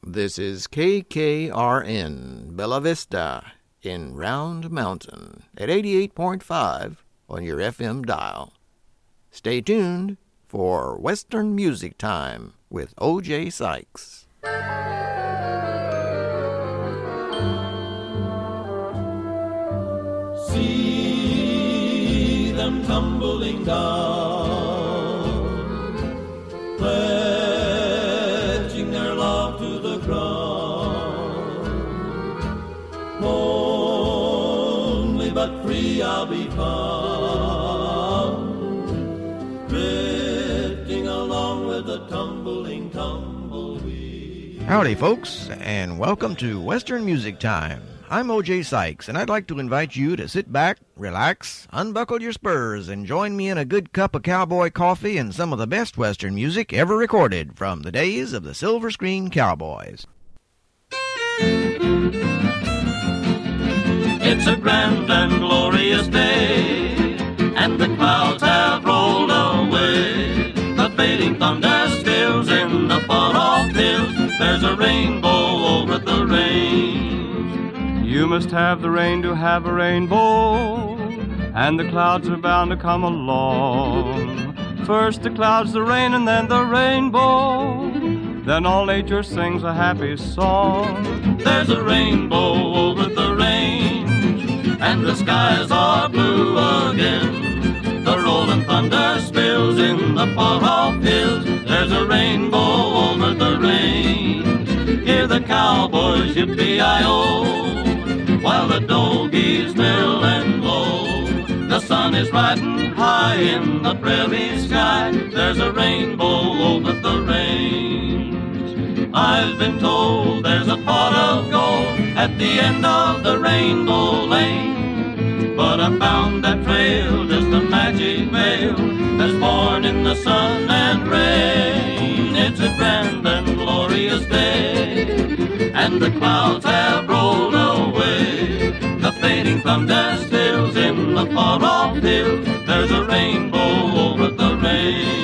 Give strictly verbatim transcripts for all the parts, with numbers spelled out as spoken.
This is K K R N, Bella Vista, in Round Mountain, at eighty-eight point five on your F M dial. Stay tuned for Western Music Time with O J Sykes. See them tumbling down, pledging their love to the ground. Lonely but free I'll be found, drifting along with the tumbling tumbleweed. Howdy, folks, and welcome to Western Music Time. I'm O J Sykes, and I'd like to invite you to sit back, relax, unbuckle your spurs, and join me in a good cup of cowboy coffee and some of the best Western music ever recorded from the days of the Silver Screen Cowboys. It's a grand and glorious day, and the clouds have rolled away. The fading thunder stills in the far-off hills. There's a rainbow over the range. You must have the rain to have a rainbow, and the clouds are bound to come along. First the clouds, the rain, and then the rainbow. Then all nature sings a happy song. There's a rainbow over the range, and the skies are blue again. The rolling thunder spills in the far-off hills. There's a rainbow over the range. Hear the cowboys yippee-i-oh, while the doggies mill and blow. The sun is riding high in the prairie sky. There's a rainbow over the range. I've been told there's a pot of gold at the end of the rainbow lane, but I found that trail just a magic veil that's born in the sun and rain. It's a grand and glorious day, and the clouds have rolled away. The fading thunder stills in the far-off hills. There's a rainbow over the range.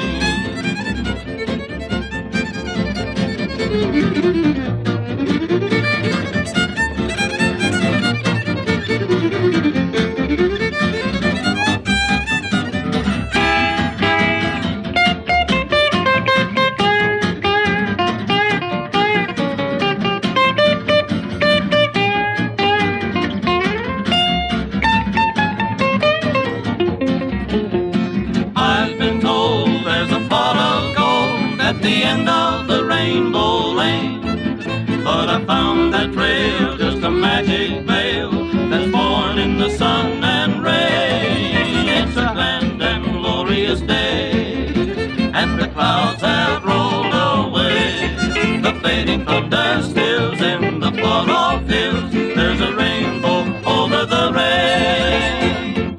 Found that trail, just a magic veil that's born in the sun and rain. It's a grand and glorious day, and the clouds have rolled away. The fading thunder stills in the far-off hills. There's a rainbow over the range.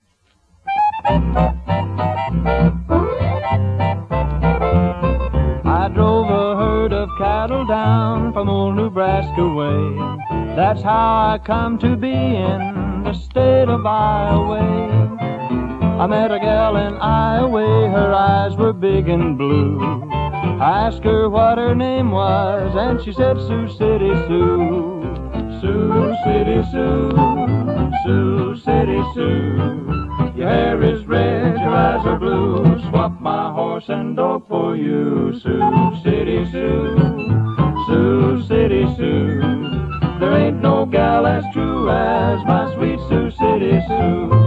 I drove a herd of cattle down from old Nebraska way. That's how I come to be in the state of Iowa. I met a gal in Iowa, her eyes were big and blue. I asked her what her name was, and she said Sioux City Sue. Sioux City Sue, Sioux City Sue. Your hair is red, your eyes are blue. Swap my horse and dog for you. Sioux City Sue, Sioux City Sue. There ain't no gal as true as my sweet Sioux City Sue.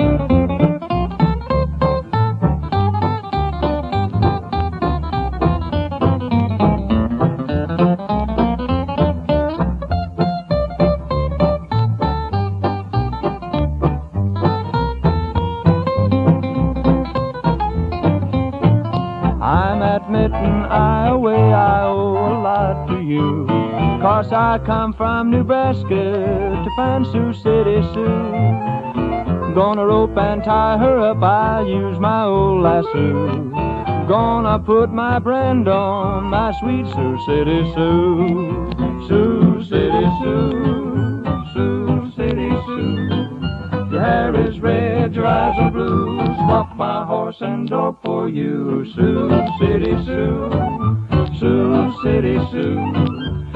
I come from Nebraska to find Sioux City Sue. Gonna rope and tie her up, I'll use my old lasso. Gonna put my brand on my sweet Sioux City Sue. Sioux City Sue, Sioux City Sue. Your hair is red, your eyes are blue. Swap my horse and dog for you. Sioux City Sue, Sioux City Sue.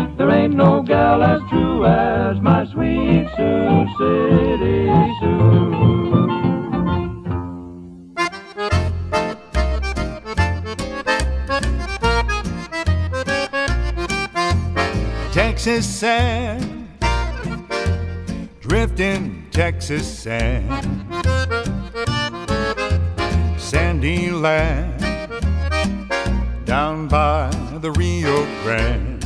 Texas sand, drifting Texas sand, sandy land down by the Rio Grande.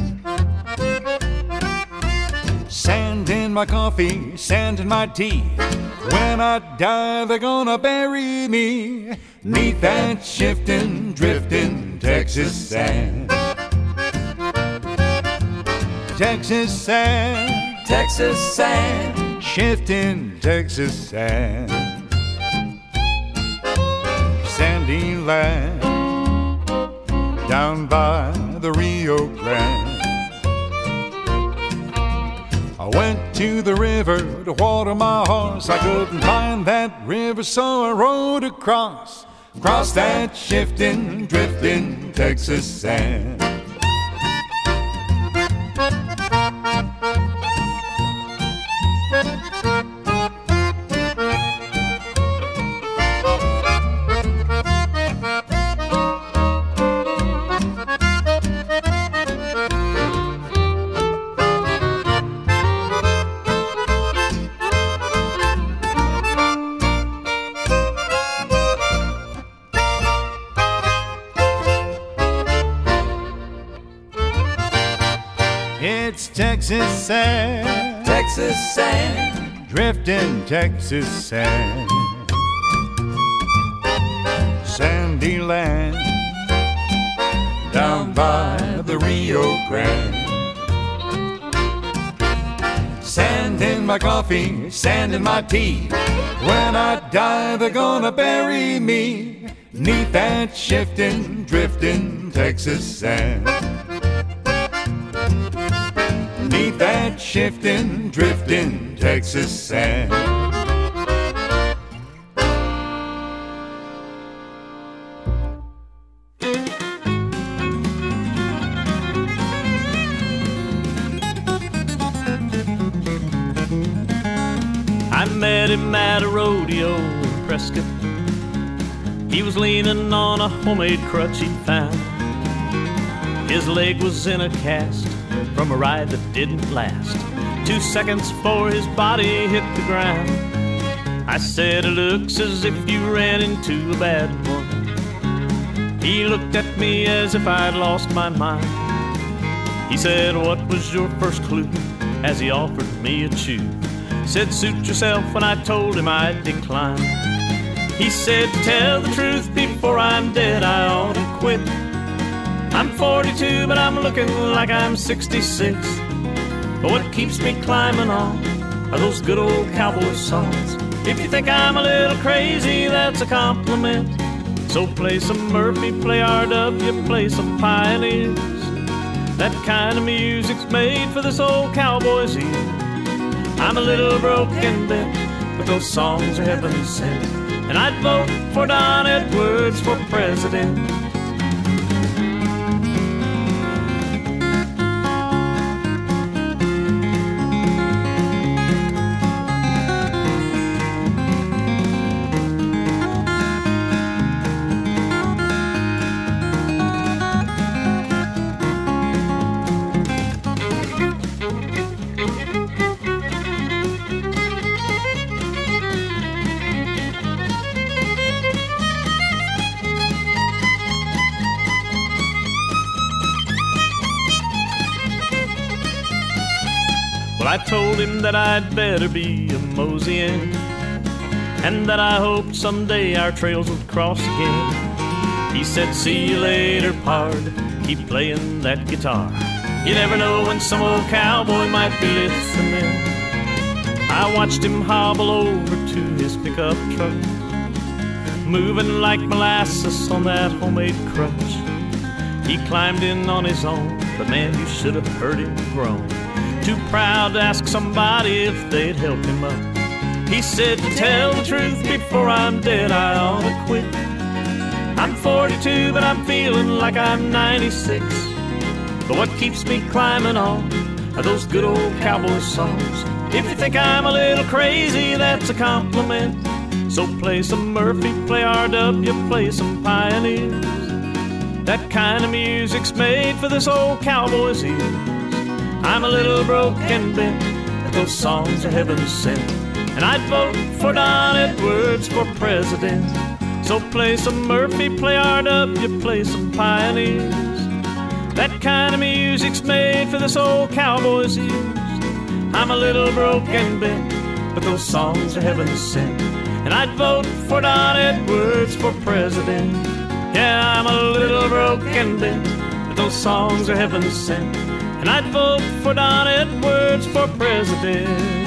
Sand in my coffee, sand in my tea. When I die, they're gonna bury me 'neath that shifting, drifting Texas sand. Texas sand, Texas sand, shifting Texas sand, sandy land down by the Rio Grande. I went to the river to water my horse. I couldn't find that river, so I rode across, across that shifting, drifting Texas sand. It's Texas sand, Texas sand, drifting Texas sand, sandy land down by the Rio Grande. Sand in my coffee, sand in my tea. When I die, they're gonna bury me 'neath that shifting, drifting Texas sand. 'Neath that shifting, drifting Texas sand. I met him at a rodeo in Prescott. He was leaning on a homemade crutch he'd found. His leg was in a cast from a ride that didn't last. Two seconds before his body hit the ground. I said, it looks as if you ran into a bad one. He looked at me as if I'd lost my mind. He said, what was your first clue? As he offered me a chew. Said, suit yourself, when I told him I'd decline. He said, to tell the truth before I'm dead, I ought to quit. I'm forty-two, but I'm looking like I'm sixty-six. But what keeps me climbing on are those good old cowboy songs. If you think I'm a little crazy, that's a compliment. So play some Murphy, play R W, play some Pioneers. That kind of music's made for this old cowboy's ear. I'm a little broken bit, but those songs are heaven sent. And I'd vote for Don Edwards for president. I told him that I'd better be a moseying, and that I hoped someday our trails would cross again. He said, see you later, pard, keep playing that guitar. You never know when some old cowboy might be listening. I watched him hobble over to his pickup truck, moving like molasses on that homemade crutch. He climbed in on his own, but man, you should have heard him groan. Too proud to ask somebody if they'd help him up. He said, to tell the truth before I'm dead, I ought to quit. I'm forty-two, but I'm feeling like I'm ninety-six. But what keeps me climbing on are those good old cowboy songs. If you think I'm a little crazy, that's a compliment. So play some Murphy, play R W, play some Pioneers. That kind of music's made for this old cowboy's ears. I'm a little broke and bent, but those songs are heaven sent. And I'd vote for Don Edwards for president. So play some Murphy, play R W, play some Pioneers. That kind of music's made for this old cowboy's ears. I'm a little broke and bent, but those songs are heaven sent. And I'd vote for Don Edwards for president. Yeah, I'm a little broke and bent, but those songs are heaven sent. And I'd vote for Don Edwards for president.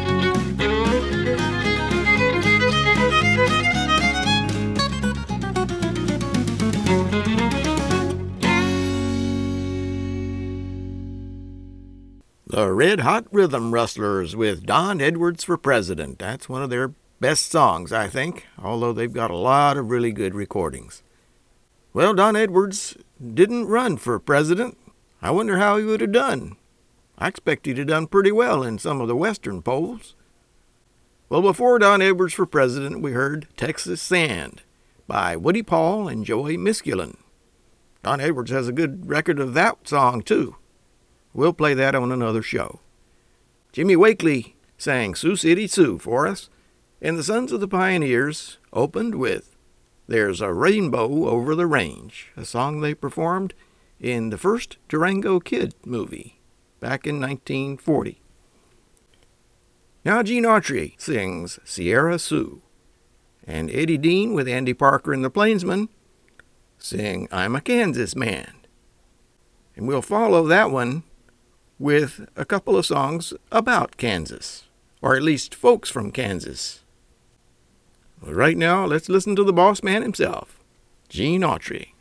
The Red Hot Rhythm Rustlers with Don Edwards for president. That's one of their best songs, I think, although they've got a lot of really good recordings. Well, Don Edwards didn't run for president. I wonder how he would have done. I expect he'd have done pretty well in some of the Western polls. Well, before Don Edwards for president, we heard Texas Sand by Woody Paul and Joey Misculin. Don Edwards has a good record of that song, too. We'll play that on another show. Jimmy Wakely sang Sioux City Sue for us, and the Sons of the Pioneers opened with There's a Rainbow Over the Range, a song they performed in the first Durango Kid movie back in nineteen forty. Now Gene Autry sings Sierra Sioux, and Eddie Dean with Andy Parker and the Plainsmen sing I'm a Kansas Man. And we'll follow that one with a couple of songs about Kansas, or at least folks from Kansas. Well, right now, let's listen to the boss man himself, Gene Autry.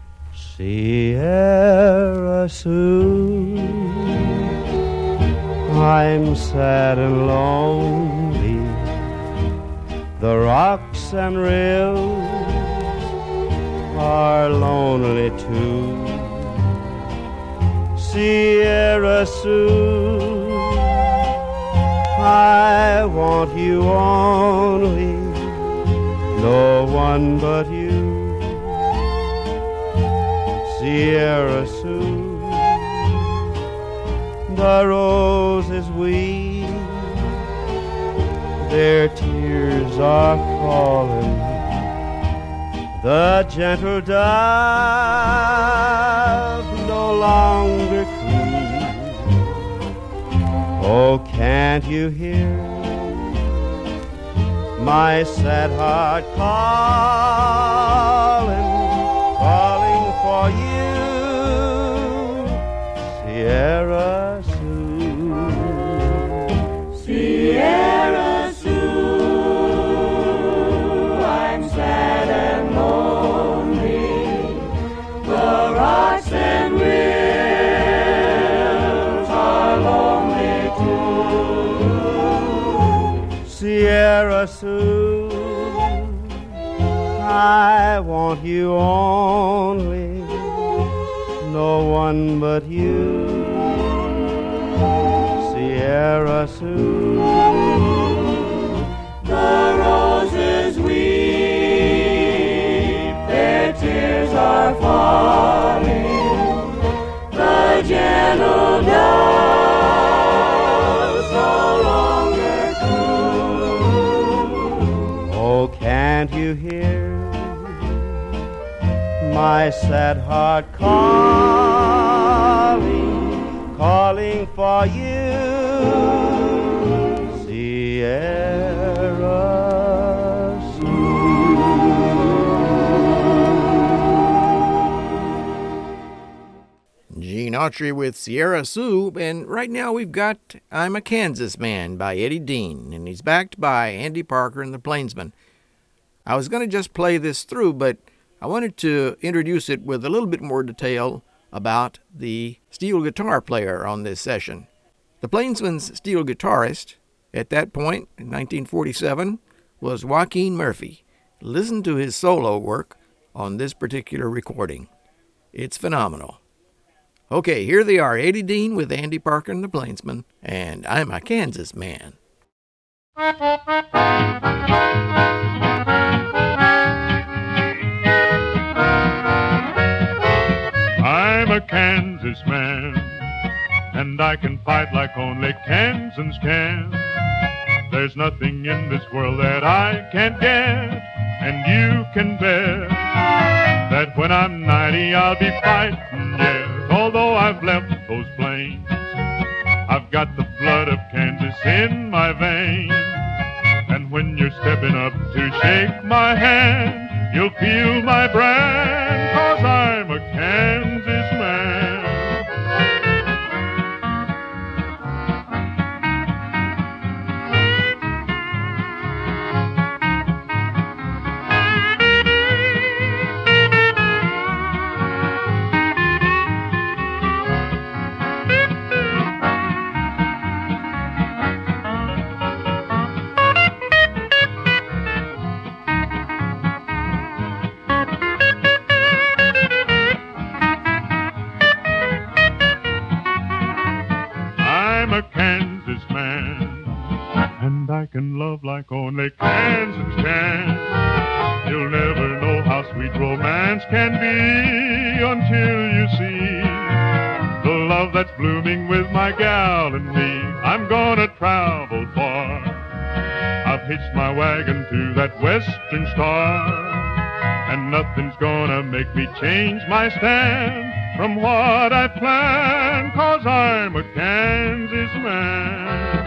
Sierra Sioux, I'm sad and lonely. The rocks and rills are lonely too. Sierra Sioux, I want you only, no one but you. Sierra Sioux, the roses weep, their tears are falling. The gentle dove no longer cooes. Oh, can't you hear my sad heart calling, calling for you, Sierra Sioux. Sierra Sioux, I'm sad and lonely. The rocks and rills are lonely too. Sierra Sioux, I want you only, no one but you. Sierra Sioux, the roses weep, their tears are falling. The gentle doves no longer coo. oh, can't you hear my sad heart calling, calling for you, Sierra Sioux. Gene Autry with Sierra Sioux, and right now we've got I'm a Kansas Man by Eddie Dean, and he's backed by Andy Parker and the Plainsmen. I was going to just play this through, but I wanted to introduce it with a little bit more detail about the steel guitar player on this session. The Plainsmen's steel guitarist at that point, in nineteen forty-seven, was Joaquin Murphy. Listen to his solo work on this particular recording. It's phenomenal. Okay, here they are, Eddie Dean with Andy Parker and the Plainsmen, and I'm a Kansas Man. I'm a Kansas man, and I can fight like only Kansans can. There's nothing in this world that I can't get, and you can bet that when I'm ninety I'll be fighting yet. Although I've left those plains, I've got the blood of Kansas in my veins. And when you're stepping up to shake my hand, you'll feel my brand, 'cause I'm a Kansas man. I'm a Kansas man, and I can love like only Kansans can. You'll never know how sweet romance can be until you see the love that's blooming with my gal and me. I'm gonna travel far. I've hitched my wagon to that western star, and nothing's gonna make me change my stand from what I planned, 'cause I'm a Kansas man.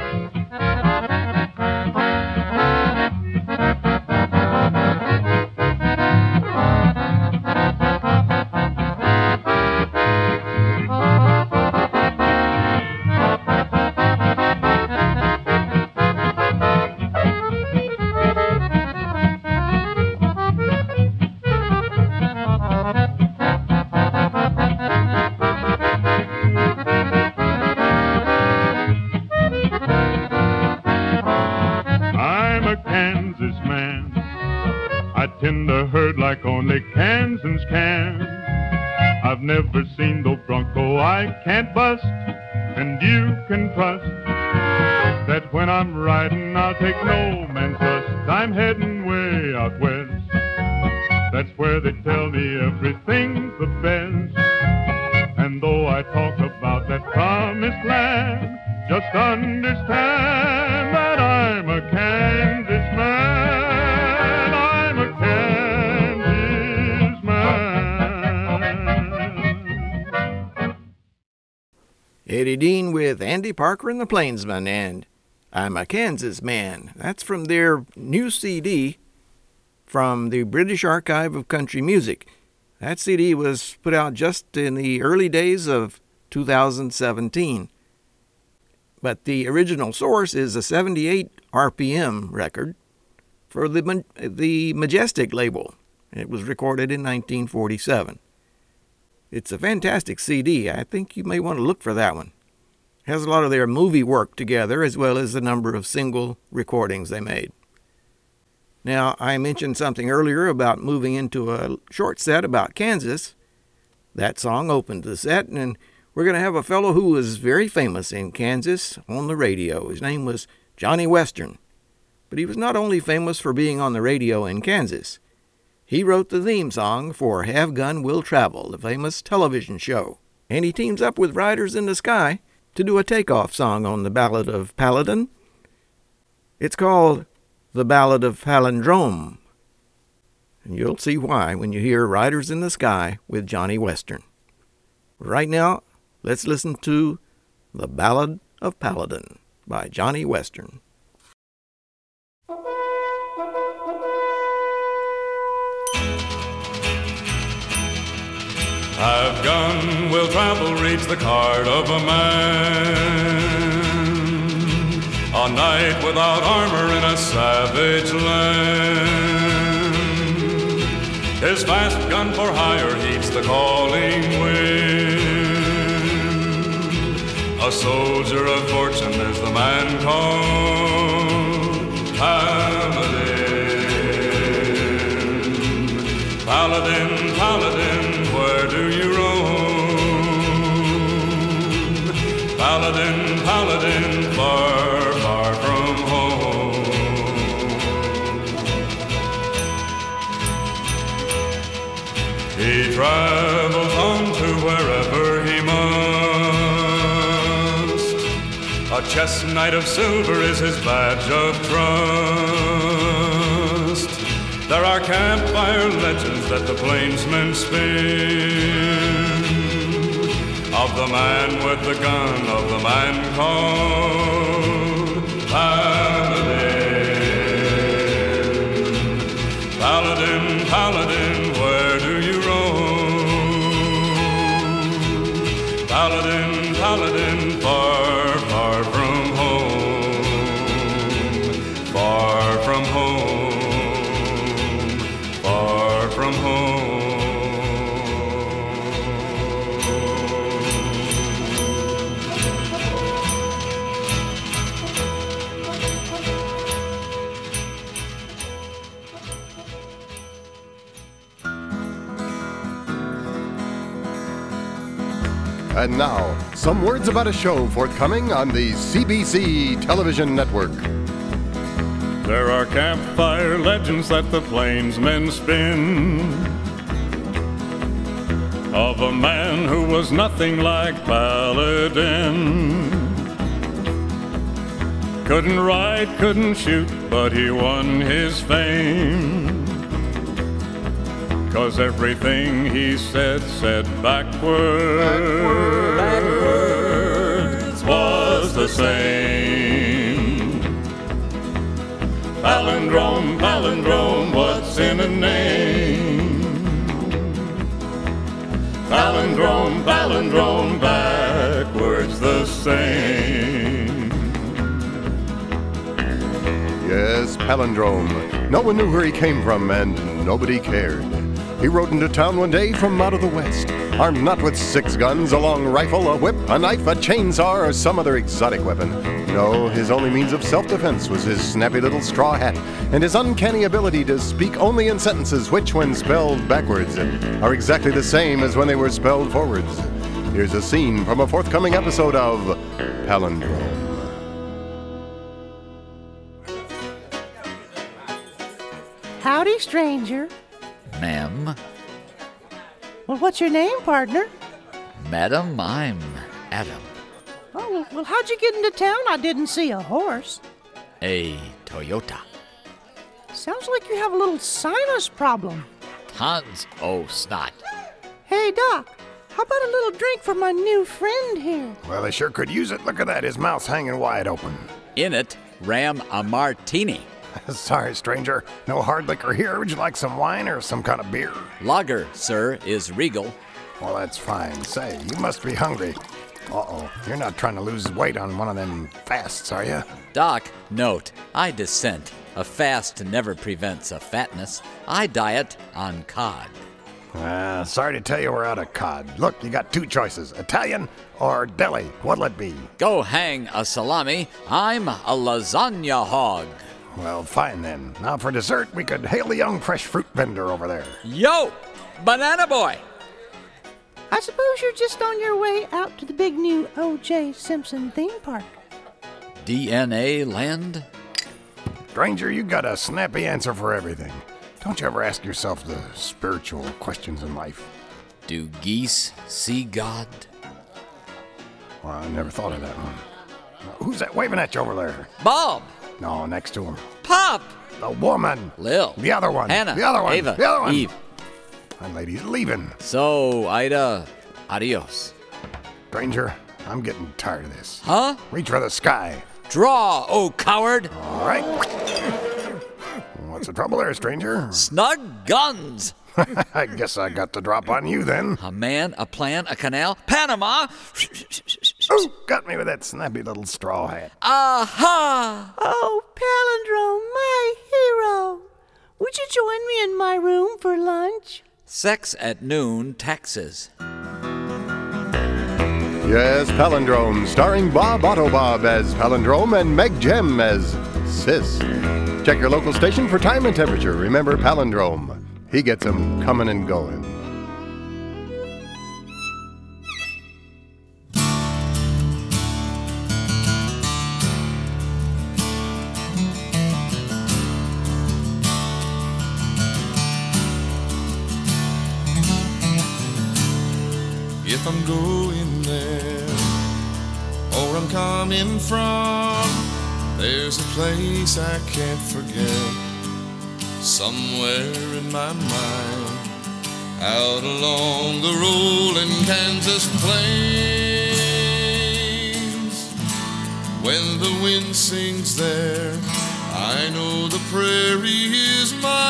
In the herd like only Kansans can. I've never seen no bronco I can't bust, and you can trust that when I'm riding I'll take no man's dust. I'm heading way out west, that's where they tell me everything's the best. And though I talk about that promised land, just understand that I'm a Kansas man. Eddie Dean with Andy Parker and the Plainsmen and I'm a Kansas Man. That's from their new C D from the British Archive of Country Music. That C D was put out just in the early days of two thousand seventeen. But the original source is a seventy-eight R P M record for the, the Majestic label. It was recorded in nineteen forty-seven. It's a fantastic C D. I think you may want to look for that one. It has a lot of their movie work together, as well as a number of single recordings they made. Now, I mentioned something earlier about moving into a short set about Kansas. That song opened the set, and we're going to have a fellow who was very famous in Kansas on the radio. His name was Johnny Western. But he was not only famous for being on the radio in Kansas. He wrote the theme song for Have Gun Will Travel, the famous television show. And he teams up with Riders in the Sky to do a takeoff song on the Ballad of Paladin. It's called The Ballad of Palindrome. And you'll see why when you hear Riders in the Sky with Johnny Western. Right now, let's listen to The Ballad of Paladin by Johnny Western. Have gun will travel, reads the card of a man. A knight without armor in a savage land. His fast gun for hire heeds the calling wind. A soldier of fortune is the man called Paladin. Paladin, Paladin, where do you roam? Paladin, Paladin, far, far from home. He travels on to wherever he must. chest knight of silver is his badge of trust. There are campfire legends that the plainsmen spin of the man with the gun, of the man called Paladin. Paladin, Paladin, where do you roam? Paladin, Paladin, far, far from home. Far from home. Far from home. And now, some words about a show forthcoming on the C B C television network. There are campfire legends that the plainsmen spin of a man who was nothing like Paladin. Couldn't ride, couldn't shoot, but he won his fame. 'Cause everything he said, said backwards, backwards was the same. Palindrome, palindrome, what's in a name? Palindrome, palindrome, backwards the same. Yes, palindrome. No one knew where he came from, and nobody cared. He rode into town one day from out of the west, armed not with six guns, a long rifle, a whip, a knife, a chainsaw, or some other exotic weapon. No, his only means of self-defense was his snappy little straw hat and his uncanny ability to speak only in sentences which, when spelled backwards, are exactly the same as when they were spelled forwards. Here's a scene from a forthcoming episode of Palindrome. Howdy, stranger. Ma'am. Well, what's your name, partner? Madam, I'm Adam. Oh, well, how'd you get into town? I didn't see a horse. A Toyota. Sounds like you have a little sinus problem. Tons oh snot. Hey, Doc, how about a little drink for my new friend here? Well, I sure could use it. Look at that, his mouth's hanging wide open. In it, ram a martini. Sorry, stranger. No hard liquor here. Would you like some wine or some kind of beer? Lager, sir, is regal. Well, that's fine. Say, you must be hungry. Uh-oh, you're not trying to lose weight on one of them fasts, are you? Doc, note, I dissent. A fast never prevents a fatness. I diet on cod. Uh, sorry to tell you we're out of cod. Look, you got two choices, Italian or deli. What'll it be? Go hang a salami. I'm a lasagna hog. Well, fine then. Now for dessert, we could hail the young fresh fruit vendor over there. Yo, banana boy. I suppose you're just on your way out to the big new O J Simpson theme park. D N A land? Stranger, you got a snappy answer for everything. Don't you ever ask yourself the spiritual questions in life? Do geese see God? Well, I never thought of that one. Who's that waving at you over there? Bob. No, next to him. Pop. The woman. Lil. The other one. Hannah. The other one. Ava. The other one. Eve. My lady's leaving. So, Ida, adios. Stranger, I'm getting tired of this. Huh? Reach for the sky. Draw, oh coward. All right. What's the trouble there, stranger? Snug guns. I guess I got the drop on you then. A man, a plan, a canal, Panama. Oh, got me with that snappy little straw hat. Aha! Oh, Palindrome, my hero. Would you join me in my room for lunch? Sex at noon, taxes. Yes, Palindrome, starring Bob Autobob as Palindrome and Meg Jem as Sis. Check your local station for time and temperature. Remember Palindrome. He gets them coming and going. If I'm going there or I'm I'm coming from, there's a place I can't forget, somewhere in my mind, out along the rolling Kansas plains. When the wind sings there, I know the prairie is my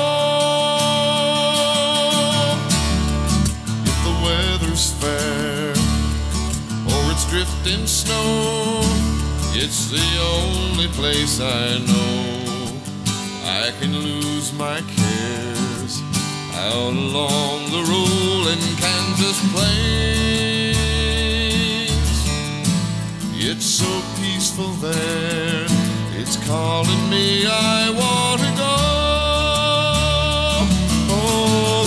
home. If the weather's fair or it's drifting snow, it's the only place I know I can lose my cares, out along the rolling Kansas plains. It's so peaceful there, it's calling me, I want to go. Oh,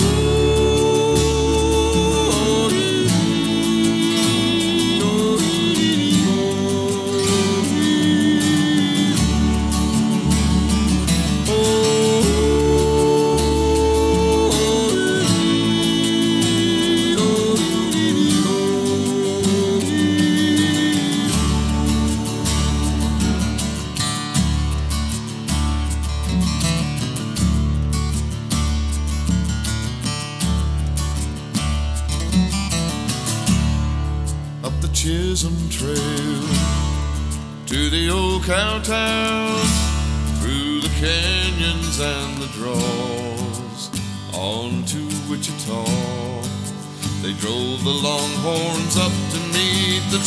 Chisholm Trail to the old cowtown, through the canyons and the draws, on to Wichita. They drove the Longhorns up to meet the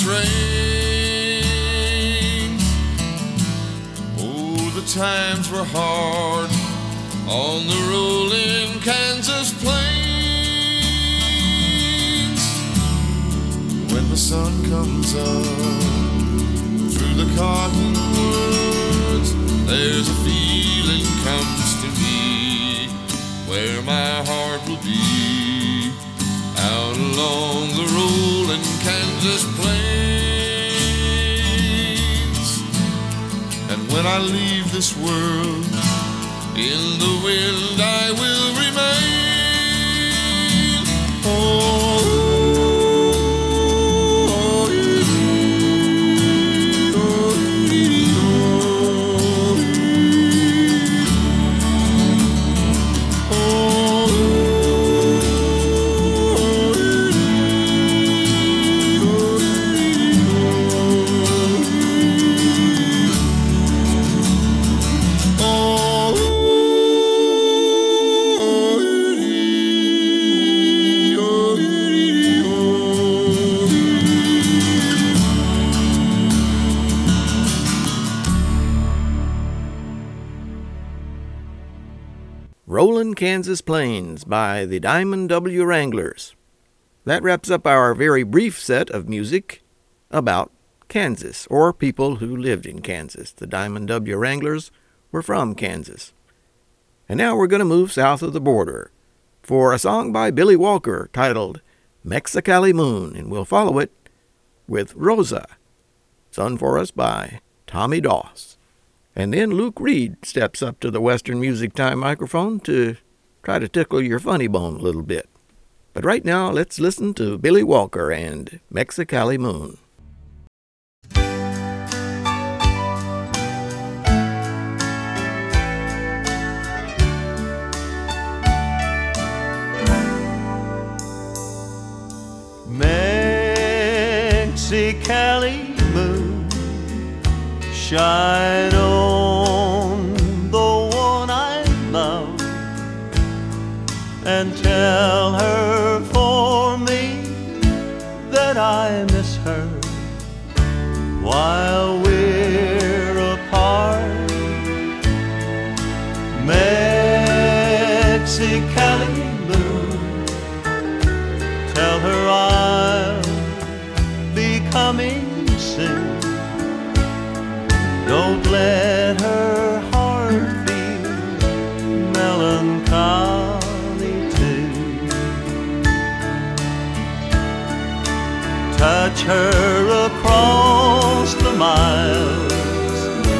trains. Oh, the times were hard on the rolling Kansas plains. When the sun comes up through the cottonwoods, there's a feeling comes to me where my heart will be, out along the rolling Kansas plains. And when I leave this world, in the wind I will remain. Oh, Rollin' Kansas Plains by the Diamond W. Wranglers. That wraps up our very brief set of music about Kansas, or people who lived in Kansas. The Diamond W. Wranglers were from Kansas. And now we're going to move south of the border for a song by Billy Walker titled Mexicali Moon, and we'll follow it with Rosa, sung for us by Tommy Doss. And then Luke Reed steps up to the Western Music Time microphone to try to tickle your funny bone a little bit. But right now, let's listen to Billy Walker and Mexicali Moon. Mexicali moon, shine on the one I love, and tell her for me that I miss her while we're apart. Mexicali moon, tell her I'll be coming soon. Don't let her heart feel melancholy too. Touch her across the miles,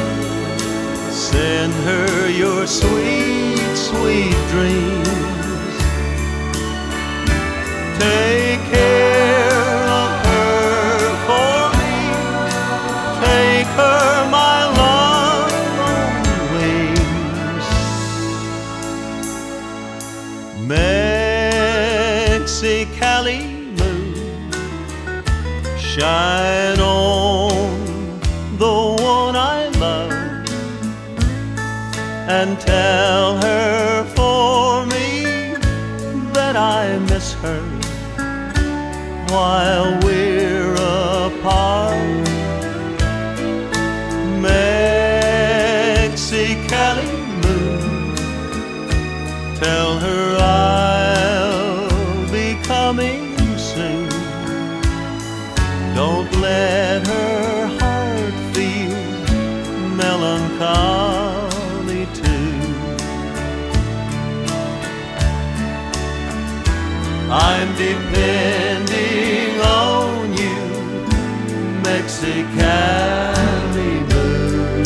send her your sweet, sweet dreams. Take care of her for me and own the one I love, and tell her for me that I miss her while we're apart. Mexicali moon, tell her I'll be coming soon. Don't let her heart feel melancholy too. I'm depending on you, Mexicali moon.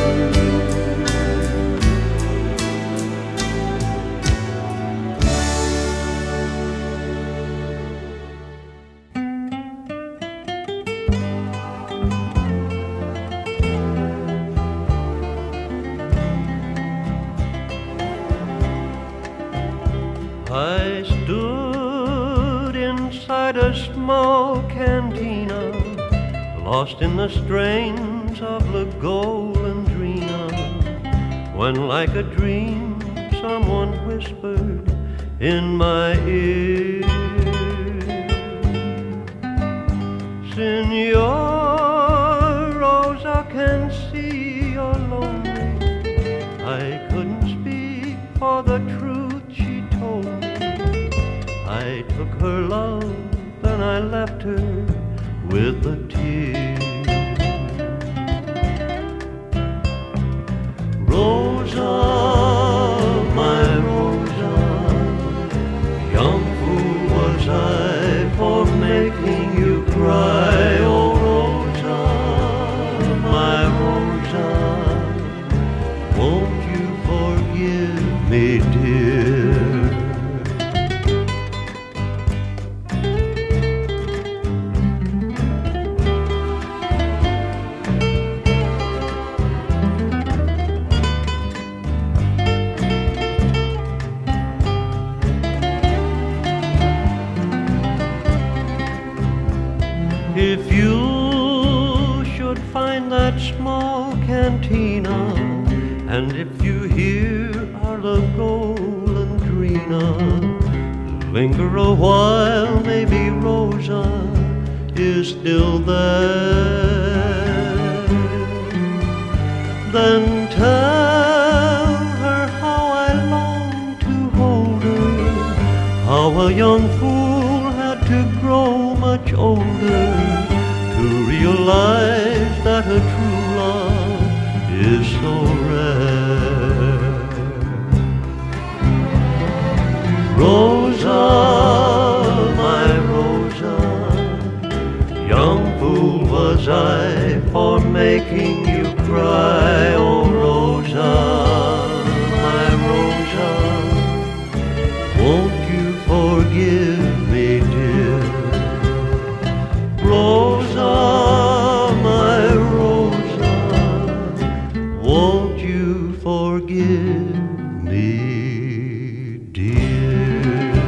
I stood inside a small cantina, lost in the strains of La Golondrina, when like a dream someone whispered in my ear, Senor Rosa, can see you're lonely. I couldn't speak for the truth she told me. I took her love, then I left her with a tear. Rosa, my Rosa, young fool was I for making you cry. Oh Rosa, my Rosa, won't you forgive me, dear? If you should find that small cantina, and if you hear our La Golondrina, linger a while, maybe Rosa is still there. Then tell her how I long to hold her, how a young fool had to grow much older to realize that a true love is so rare. Rosa, my Rosa, young fool was I for making you cry. Oh Rosa, my Rosa, won't you forgive me, dear? Rosa, my Rosa, won't you forgive me, dear?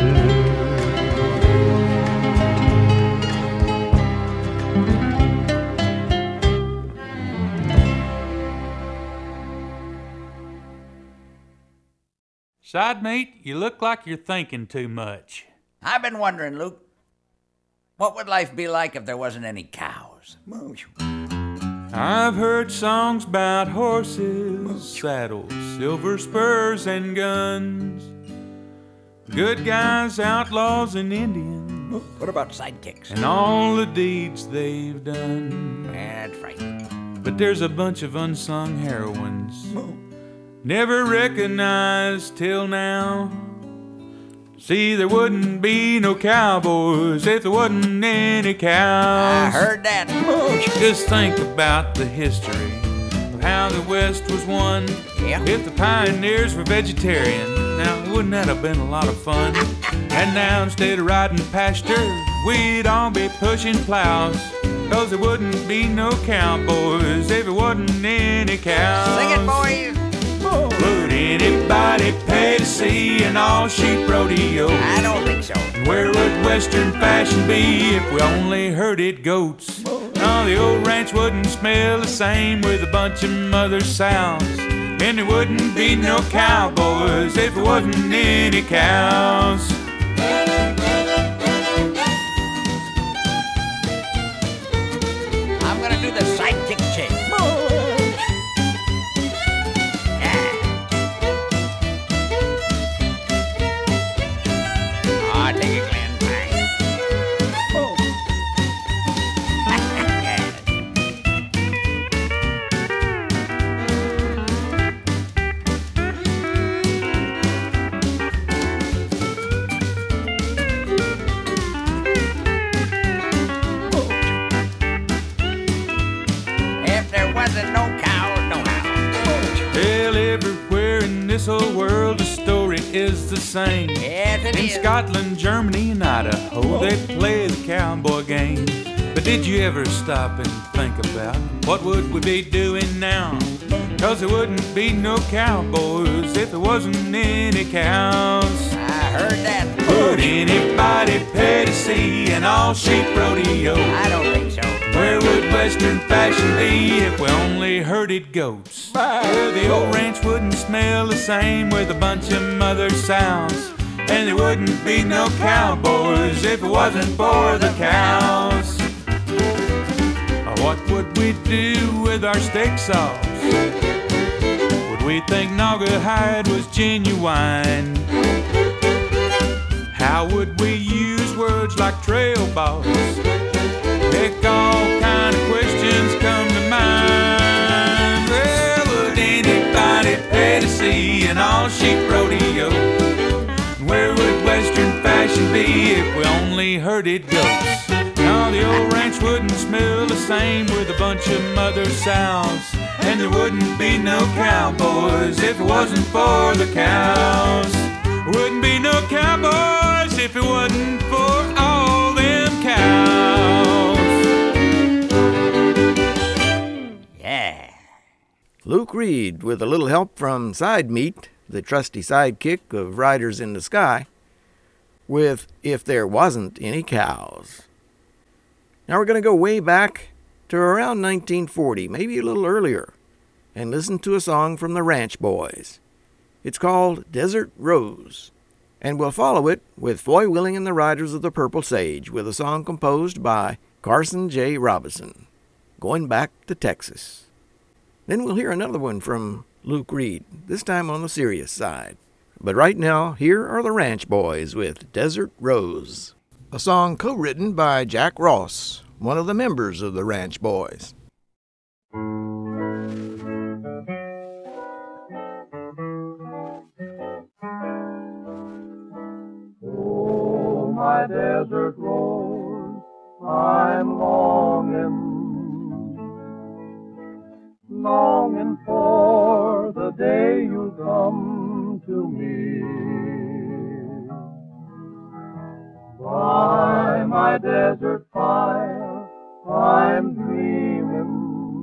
Side mate, you look like you're thinking too much. I've been wondering, Luke, what would life be like if there wasn't any cows? I've heard songs about horses, saddles, silver spurs, and guns. Good guys, outlaws, and Indians. What about sidekicks? And all the deeds they've done. That's right. But there's a bunch of unsung heroines. Never recognized till now. See, there wouldn't be no cowboys if there wasn't any cows. I heard that. Just think about the history of how the West was won. Yeah. If the pioneers were vegetarian, now wouldn't that have been a lot of fun? And now instead of riding pasture, we'd all be pushing plows. Cause there wouldn't be no cowboys if there wasn't any cows. Sing it, boys. Would anybody pay to see an all-sheep rodeo? I don't think so. Where would Western fashion be if we only herded goats? No, the old ranch wouldn't smell the same with a bunch of mother sounds. And there wouldn't be no cowboys if there wasn't any cows. I'm gonna do the sidekick shake. Ah, take it, Glenn. Oh. If there wasn't no cows, no how. Well, everywhere in this old world, the story is the same. Yes, it in is. Scotland, Germany, and Idaho, they play the cowboy game. But did you ever stop and think about what would we be doing now? Cause there wouldn't be no cowboys if there wasn't any cows. I heard that. Would anybody pay to see an all-sheep rodeo? I don't think so. Where would Western fashion be if we only herded goats? Well, the old ranch wouldn't smell the same with a bunch of mother sounds. And there wouldn't be no cowboys if it wasn't for the cows. What would we do with our steak sauce? Would we think Naugahyde was genuine? How would we use words like trail boss? Heck, all kind of questions come to mind. Well, would anybody pay to see an all-sheep rodeo? Where would Western fashion be if we only herded goats? No, the old ranch wouldn't smell the same with a bunch of mother sows. And there wouldn't be no cowboys if it wasn't for the cows. Wouldn't be no cowboys if it wasn't for all them cows. Yeah. Luke Reed, with a little help from Side Meat, the trusty sidekick of Riders in the Sky, with If There Wasn't Any Cows. Now we're going to go way back to around nineteen forty, maybe a little earlier, and listen to a song from the Ranch Boys. It's called Desert Rose, and we'll follow it with Foy Willing and the Riders of the Purple Sage with a song composed by Carson J. Robinson, Going Back to Texas. Then we'll hear another one from Luke Reed, this time on the serious side. But right now, here are the Ranch Boys with Desert Rose, a song co-written by Jack Ross, one of the members of the Ranch Boys. Oh, my desert rose, I'm longing, longing for the day you come to me. By my desert fire, I'm dreaming,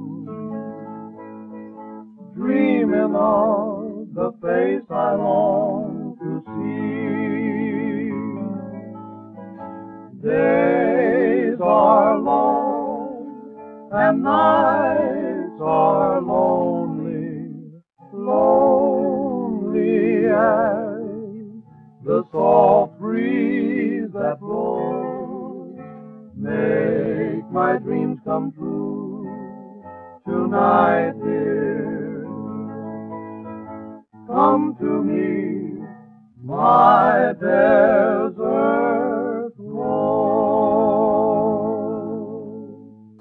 dreaming of the face I long to see. Days are long and nights are lonely, lonely as the soft breeze that blows. Make my dreams come true tonight, dear. Come to me, my desert rose.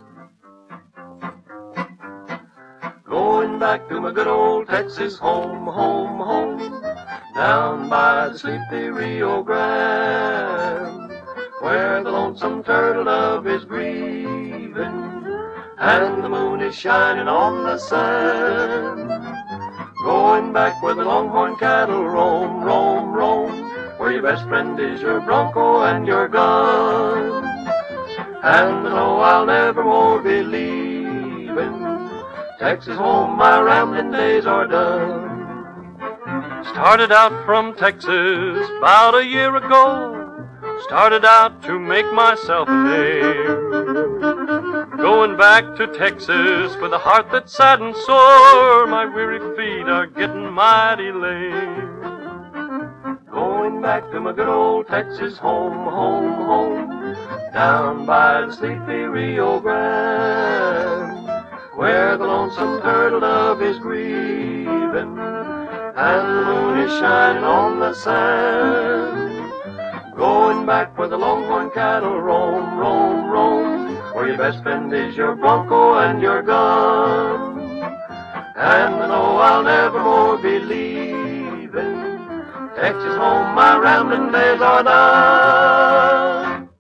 Going back to my good old Texas home, home, home, down by the sleepy Rio Grande, where the lonesome turtle dove is grieving, and the moon is shining on the sand. Going back where the longhorn cattle roam, roam, roam, where your best friend is your bronco and your gun. And I know I'll never more be leaving Texas home, my rambling days are done. Started out from Texas about a year ago. Started out to make myself a name. Going back to Texas with a heart that's sad and sore. My weary feet are getting mighty lame. Going back to my good old Texas home, home, home, down by the sleepy Rio Grande, where the lonesome turtle dove is grieving and the moon is shining on the sand. Going back where the longhorn cattle roam, roam, roam, where your best friend is your bronco and your gun. And I know I'll never more be leaving Texas home, my rambling days are done.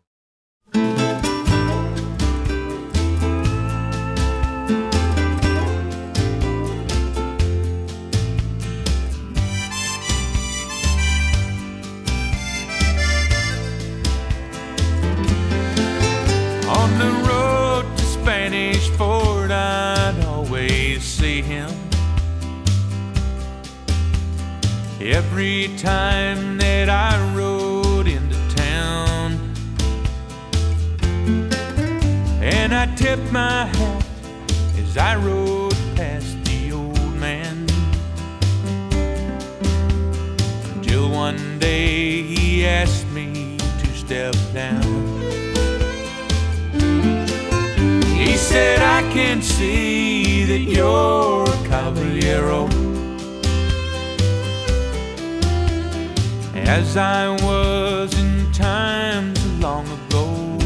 On the road to Spanish Fort, I'd always see him. Every time that I rode into town, and I tipped my hat as I rode past the old man, until one day he asked me to step down. He said, I can see that you're a caballero, as I was in times long ago.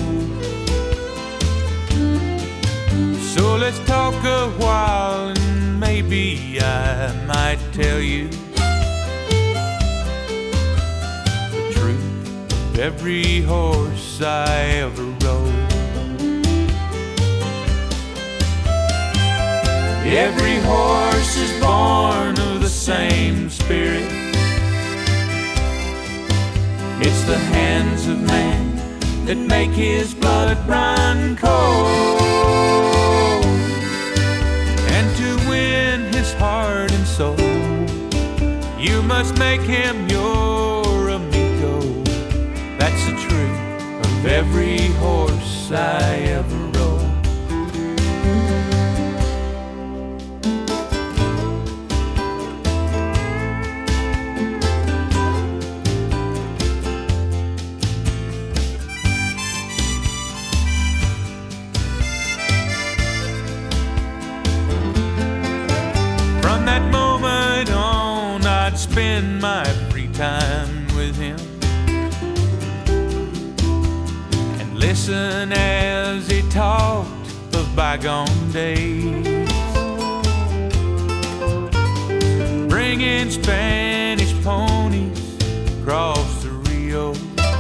So let's talk a while and maybe I might tell you the truth of every horse I ever rode. Every horse is born of the same spirit. It's the hands of man that make his blood run cold. And to win his heart and soul, you must make him your amigo. That's the truth of every horse I ever rode. Spend my free time with him and listen as he talked of bygone days, bringing Spanish ponies across the Rio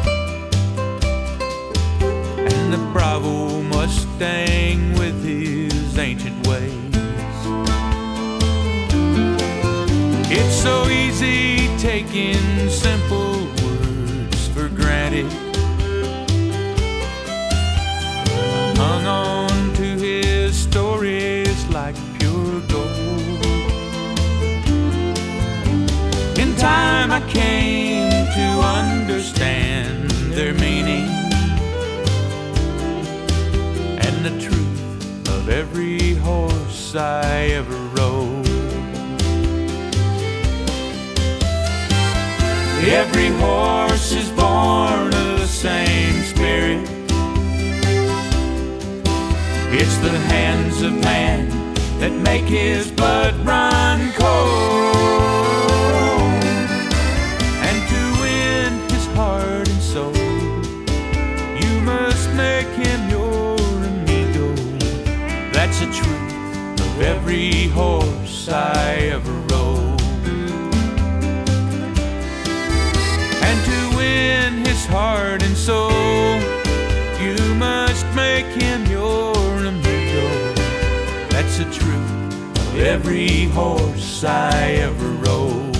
and the Bravo Mustang with his ancient ways. It's so easy taking simple words for granted. I hung on to his stories like pure gold. In time I came to understand their meaning and the truth of every horse I ever rode. Every horse is born of the same spirit. It's the hands of man that make his blood run cold. And to win his heart and soul, you must make him your amigo. That's the truth of every horse I ever rode. His heart and soul, you must make him your amigo. That's the truth of every horse I ever rode.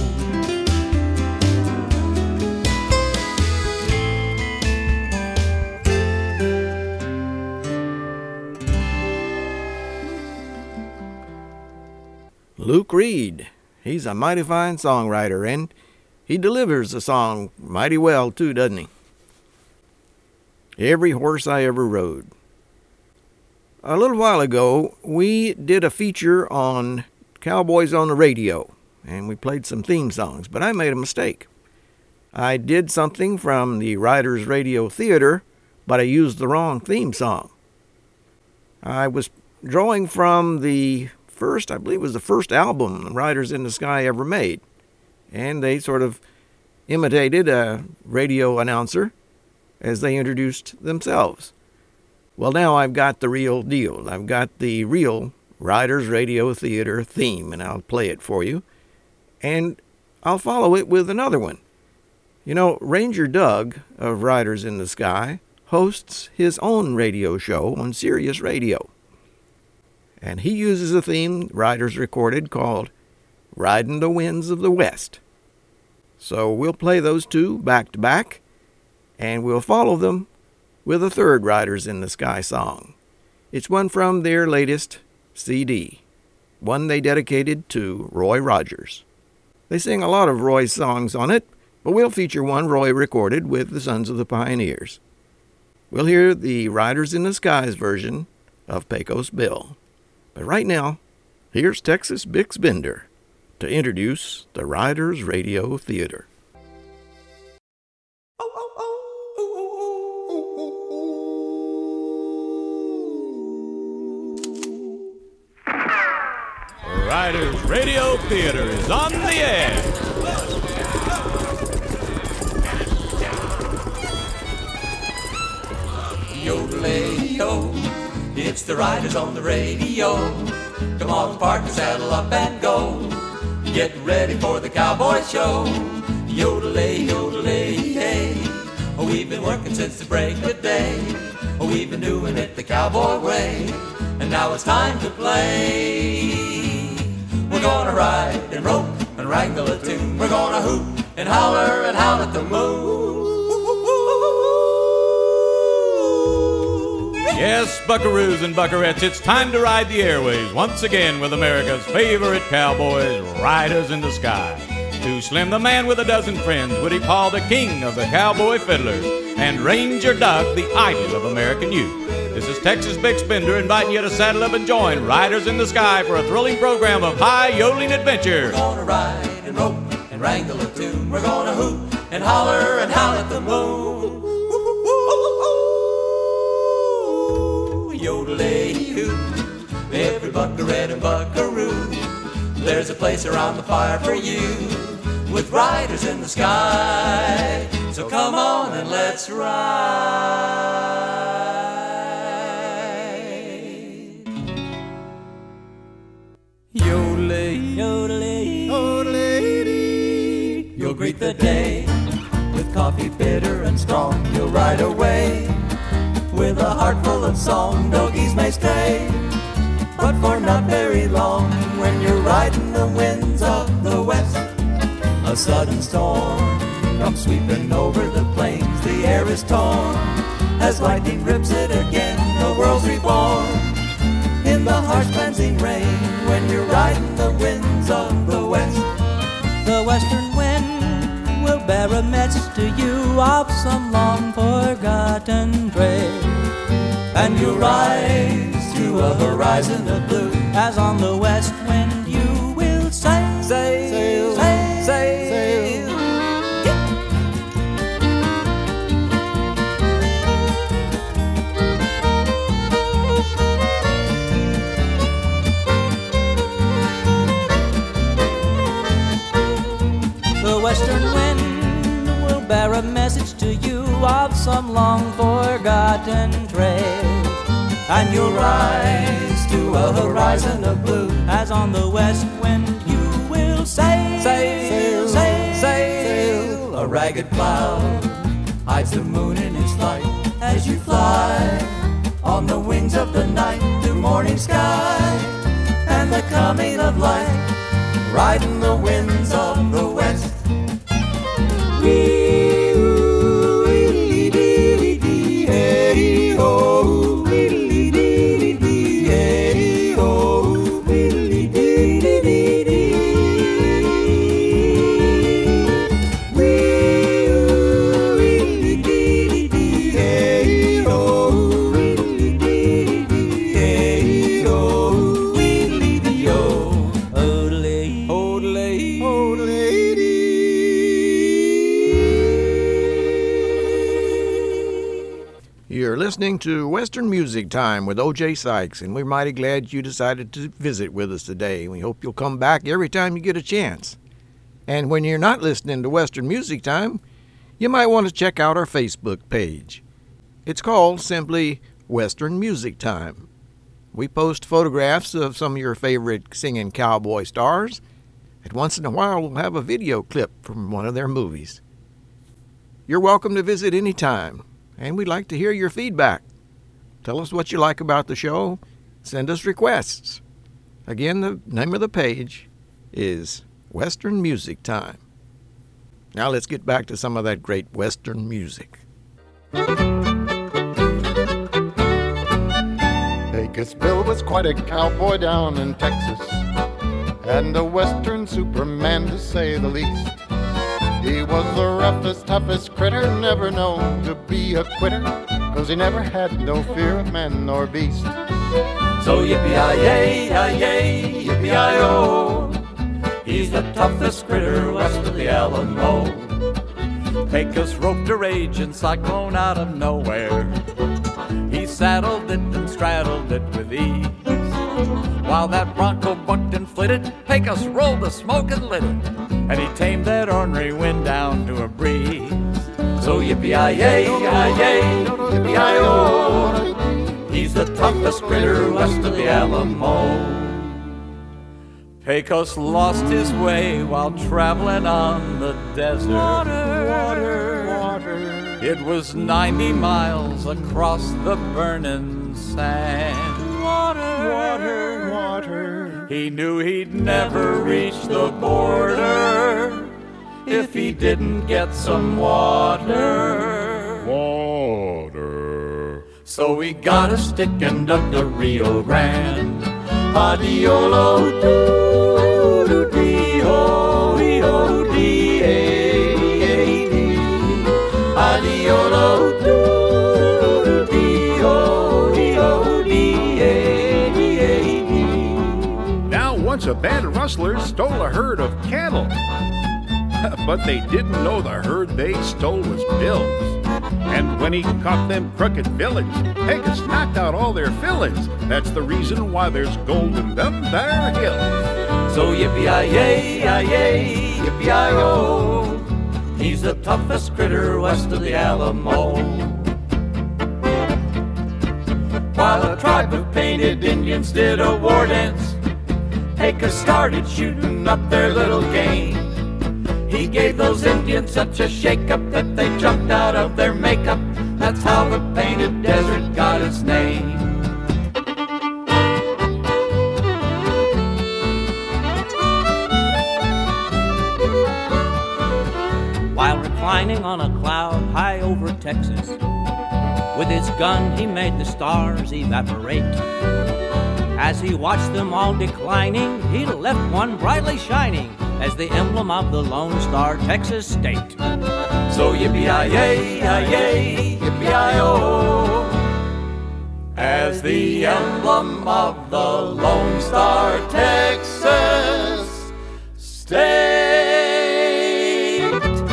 Luke Reed, he's a mighty fine songwriter, and he delivers the song mighty well, too, doesn't he? Every horse I ever rode. A little while ago, we did a feature on Cowboys on the Radio, and we played some theme songs, but I made a mistake. I did something from the Riders Radio Theater, but I used the wrong theme song. I was drawing from the first, I believe it was the first album Riders in the Sky ever made, and they sort of imitated a radio announcer as they introduced themselves. Well, now I've got the real deal. I've got the real Riders Radio Theater theme, and I'll play it for you. And I'll follow it with another one. You know, Ranger Doug of Riders in the Sky hosts his own radio show on Sirius Radio. And he uses a theme Riders recorded called Riding the Winds of the West. So we'll play those two back to back, and we'll follow them with a third Riders in the Sky song. It's one from their latest C D, one they dedicated to Roy Rogers. They sing a lot of Roy's songs on it, but we'll feature one Roy recorded with the Sons of the Pioneers. We'll hear the Riders in the Skies version of Pecos Bill. But right now, here's Texas Bix Bender to introduce the Riders Radio Theater. Riders Radio Theater is on the air. Yodelay-yo, it's the Riders on the radio. Come on, partner, saddle up and go. Get ready for the cowboy show. Yodelay, yodelay, yay. Oh, we've been working since the break of day. Oh, we've been doing it the cowboy way. And now it's time to play. We're gonna ride and rope and wrangle a tune. We're gonna hoot and holler and howl at the moon. Yes, buckaroos and buckarettes, it's time to ride the airways once again with America's favorite cowboys, Riders in the Sky. Too Slim, the man with a dozen friends, Woody Paul, the king of the cowboy fiddlers, and Ranger Doug, the idol of American youth. This is Texas Bix Bender inviting you to saddle up and join Riders in the Sky for a thrilling program of high yodeling adventure. We're gonna ride and rope and wrangle a tune. We're gonna hoot and holler and howl at the moon. Yodelay-hoo, every buckarette and buckaroo. There's a place around the fire for you, with Riders in the Sky. So come on and let's ride. Yodelay, yodelay, yodelay. You'll greet the day with coffee bitter and strong. You'll ride away with a heart full of song. Doggies may stray, but for not very long. When you're riding the winds of the west, a sudden storm comes sweeping over the plains. The air is torn as lightning rips it again. The world's reborn in the harsh cleansing rain. When you're riding the winds of the west, the western wind will bear a message to you of some long forgotten trail. And you'll rise to a horizon of blue, as on the west wind you will sail, sail, sail, sail, sail. The western wind will bear a message to you of some long forgotten trail. And you'll rise to a horizon of blue, as on the west wind you will sail, sail, sail, sail. A ragged cloud hides the moon in its light as you fly on the wings of the night through morning sky and the coming of light, riding the winds of the west. listening to Western Music Time with O J Sykes, and we're mighty glad you decided to visit with us today. We hope you'll come back every time you get a chance. And when you're not listening to Western Music Time, you might want to check out our Facebook page. It's called simply Western Music Time. We post photographs of some of your favorite singing cowboy stars, and once in a while we'll have a video clip from one of their movies. You're welcome to visit any time, and we'd like to hear your feedback. Tell us what you like about the show. Send us requests. Again, the name of the page is Western Music Time. Now let's get back to some of that great Western music. Pecos Bill was quite a cowboy down in Texas, and a Western Superman to say the least. He was the roughest, toughest critter, never known to be a quitter, 'cause he never had no fear of man nor beast. So yippee-yi-yay, yi-yay, yippee-yi-oh, he's the toughest critter west of the Alamo. Pecos roped a raging cyclone out of nowhere. He saddled it and straddled it with ease. While that bronco bucked and flitted, Pecos rolled the smoke and lit it, and he tamed that ornery wind down to a breeze. So yippee-yi-yay, yi-yay, yippee-yi-oh, he's the toughest critter west of the Alamo. Pecos lost his way while traveling on the desert. Water, water, water. It was ninety miles across the burning sand. Water, water, water. He knew he'd never reach the border if he didn't get some water. Water. So he got a stick and dug the Rio Grande. Adiolo, doo doo dee ho, dee ho dee hey dee. Adiolo, doo doo dee ho, dee ho dee hey dee. Now, once a band of rustlers stole a herd of cattle, but they didn't know the herd they stole was Bill's. And when he caught them crooked villains, Pecos knocked out all their fillings. That's the reason why there's gold in them there hills. So yippee-yi-yay, yi-yay, yippee-yi-oh, he's the toughest critter west of the Alamo. While a tribe of painted Indians did a war dance, Pecos started shooting up their little game. He gave those Indians such a shake-up that they jumped out of their makeup. That's how the Painted Desert got its name. While reclining on a cloud high over Texas, with his gun he made the stars evaporate. As he watched them all declining, he left one brightly shining as the emblem of the Lone Star Texas state. So yippee-yi-yay, yi-yay, yippee-yi-oh, as the emblem of the Lone Star Texas state.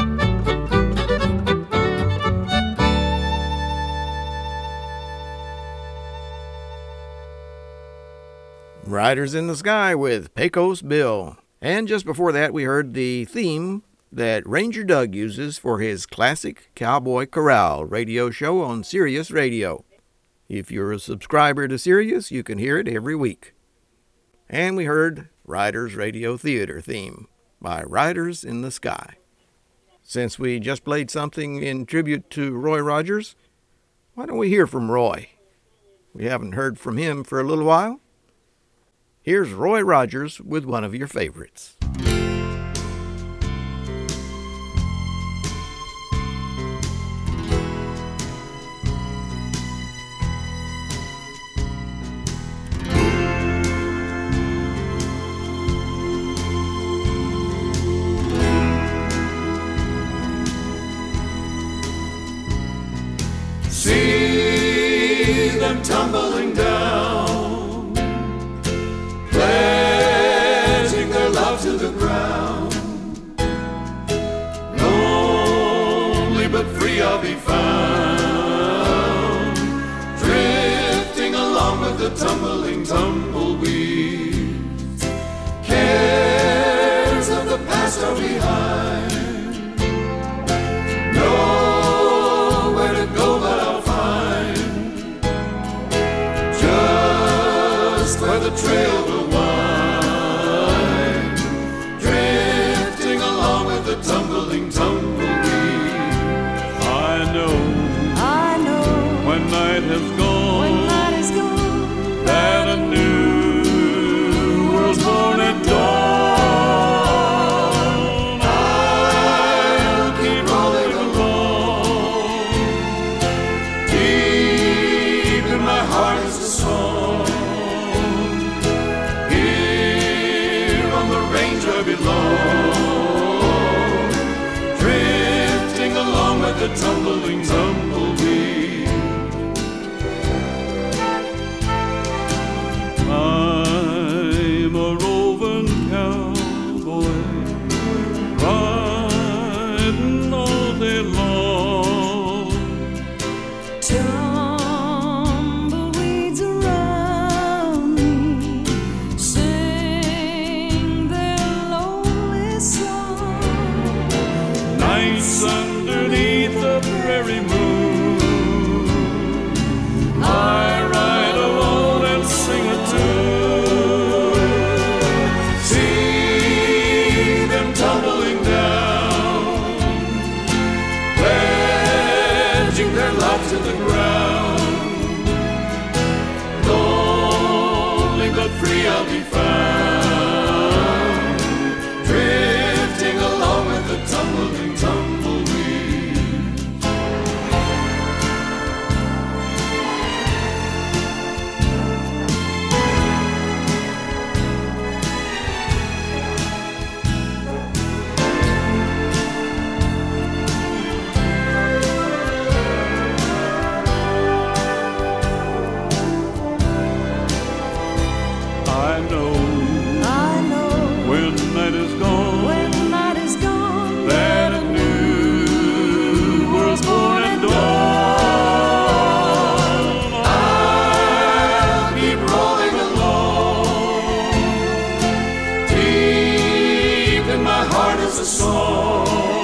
Riders in the Sky with Pecos Bill. And just before that, we heard the theme that Ranger Doug uses for his classic Cowboy Corral radio show on Sirius Radio. If you're a subscriber to Sirius, you can hear it every week. And we heard Riders Radio Theater theme by Riders in the Sky. Since we just played something in tribute to Roy Rogers, why don't we hear from Roy? We haven't heard from him for a little while. Here's Roy Rogers with one of your favorites. See them tumbling down, pledging their love to the ground. Lonely but free I'll be found, the tumbling tumbleweeds. Cares of the past are behind. Nowhere to go but I'll find just where the trail will wind, drifting along with the tumbling tumbleweed. I know, I know, when night has gone, when night is gone, that a new world's born at dawn. I'll keep rolling along. Deep in my heart is a song. Here on the range I belong, drifting along with the tumbling tumbleweed. I'm a roving cowboy, riding all day long. tumbleweeds around me sing their lonely song. Nights underneath the prairie moon, I ride alone and sing a tune. See them tumbling down, pledging their life to the ground. Lonely but free I'll be found, drifting along with the tumbling tumbleweed. I know, I know, when night is gone, when night is gone, that a new world's born at dawn. I'll keep rolling along. Deep in my heart is a song.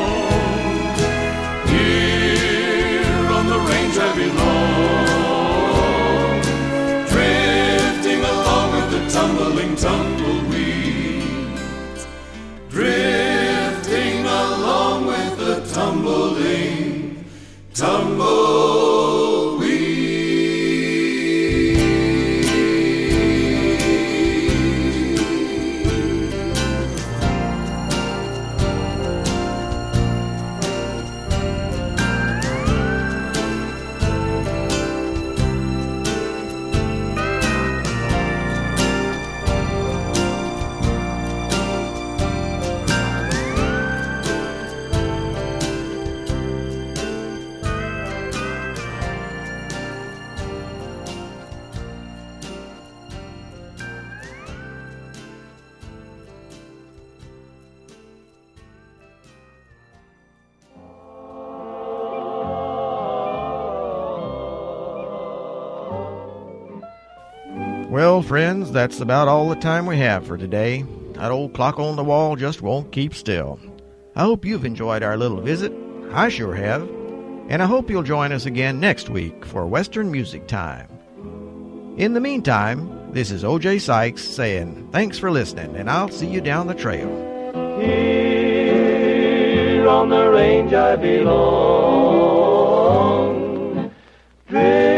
Here on the range I belong, drifting along with the tumbling tumbleweeds. Drifting along with the tumbling Well, friends, that's about all the time we have for today. That old clock on the wall just won't keep still. I hope you've enjoyed our little visit. I sure have. And I hope you'll join us again next week for Western Music Time. In the meantime, this is O J Sykes saying thanks for listening, and I'll see you down the trail. Here on the range I belong. Drift